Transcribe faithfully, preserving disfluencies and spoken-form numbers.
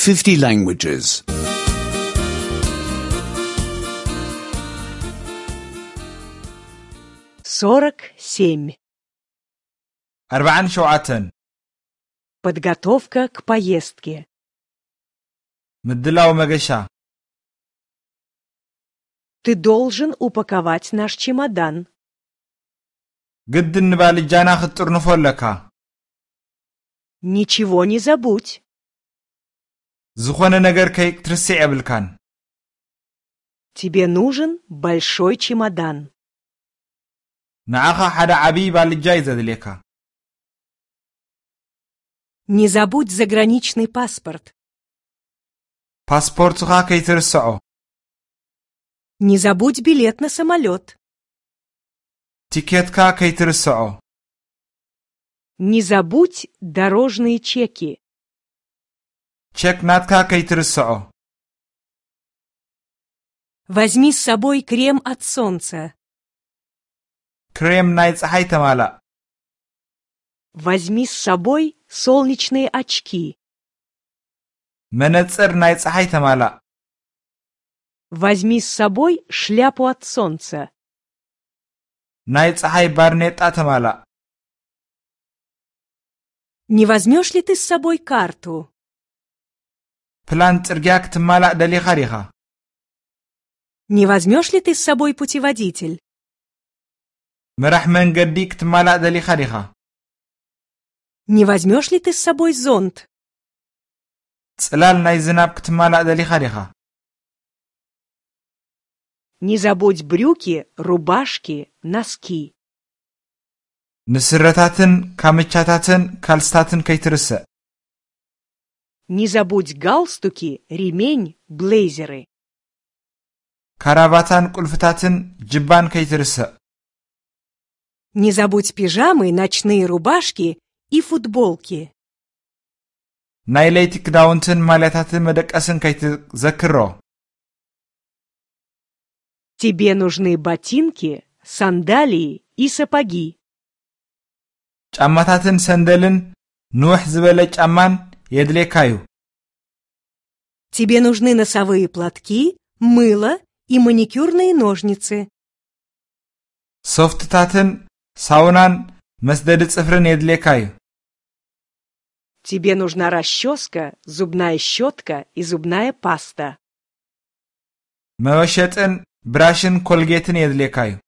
fifty languages. сорок семь. أربعان شوعة. Подготовка к поездке. مدلاو مجشا. Ты должен упаковать наш чемодан. قد النبال جانا خطر نفولكا. Ничего не забудь. زخونا نجر كيك ترسي بالكان. Тебе нужен большой чемодан. نعاخا حدا عبي بالجايزة دليكا. Не забудь заграничный паспорт. باسبورتها كي ترسعو. Не забудь билет на самолет. تيكيتكا كي ترسعو. Не забудь дорожные чеки. تشيك ناتكا كي ترسعو. Возьми с собой крем от солнца. كريم نايت صحي تمالا. Возьми с собой солнечные очки. منصر نايت صحي تمالا. Возьми с собой шляпу от солнца. نايت صحي بارنيتا تمالا. Не возьмешь ли ты с собой карту? بلان ترجاك تمالا دلي خريخا. Не возьмешь ли ты с собой путеводитель? مرح من قديك تمالا دلي خريخا. Не возьмешь ли ты с собой зонт? صلال ناي زنابك تمالا دلي خريخا. Не забудь брюки, рубашки, носки. نسرتاتن كامچاتاتن كالستاتن كي ترسع. Не забудь галстуки, ремень, блейзеры. كرافاتان قلفتاتن جبان كي ترسع. Не забудь пижамы, ночные рубашки и футболки. ناي ليتك داونتن مالياتاتن مدقاسن كي تذكرو. Тебе нужны ботинки, сандалии и сапоги. ጫማታትን ሰንደልን ኑሕ ዝበለ ጫማን የድሌካዩ. Тебе нужны носовые платки, мыло и маникюрные ножницы. ሶፍትታትን ሳውናን መስደድ ጽፍርን የድሌካዩ. Тебе нужна расческа, зубная щетка и зубная паста. መወሸጥን ብራሽን ኮልጌትን የድሌካዩ.